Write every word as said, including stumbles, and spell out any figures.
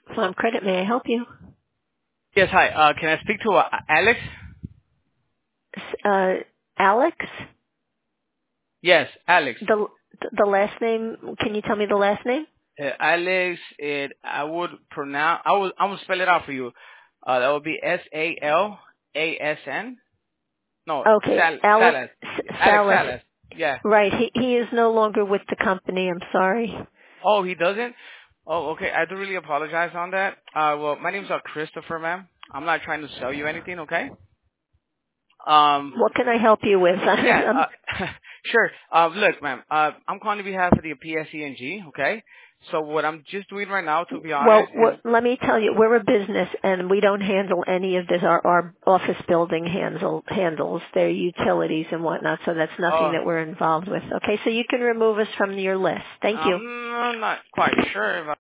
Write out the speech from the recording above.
Farm Credit, may I help you? Yes, hi. Uh, can I speak to uh, Alex? S- Uh, Alex? Yes, Alex. The the last name, can you tell me the last name? Uh, Alex, it, I would pronounce, I will, I will spell it out for you. Uh, that would be S A L A S N. No, Okay, Sal, Alex Salas. S- Alex Salas. Salas. Yeah. Right, he he is no longer with the company, I'm sorry. Oh, he doesn't? Oh, okay. I do really apologize on that. Uh, well, my name's uh, Christopher, ma'am. I'm not trying to sell you anything, okay? Um, What can I help you with? yeah, Um, uh, sure. Uh, look, ma'am, uh, I'm calling on behalf of the P S E N G, okay? So what I'm just doing right now, to be Well, honest, is what, let me tell you, we're a business and we don't handle any of this. Our, our office building handle, handles their utilities and whatnot, so that's nothing uh, that we're involved with. Okay, so you can remove us from your list. Thank you. I'm not quite sure if